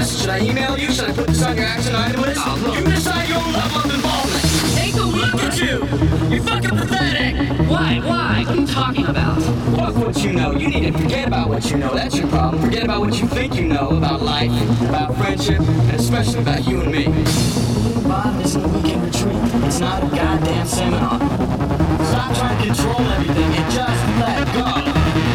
this? Should I email you? Should I put this on your action item list? Oh, look. You decide your own level of involvement. Take a look Look at you! You're fucking pathetic! Why? What are you talking about? Fuck what you know. You need to forget about what you know. That's your problem. Forget about what you think you know about life, about friendship, and especially about you and me. Bottom isn't a weekend retreat. It's not a goddamn seminar. Stop trying to control everything and just let go.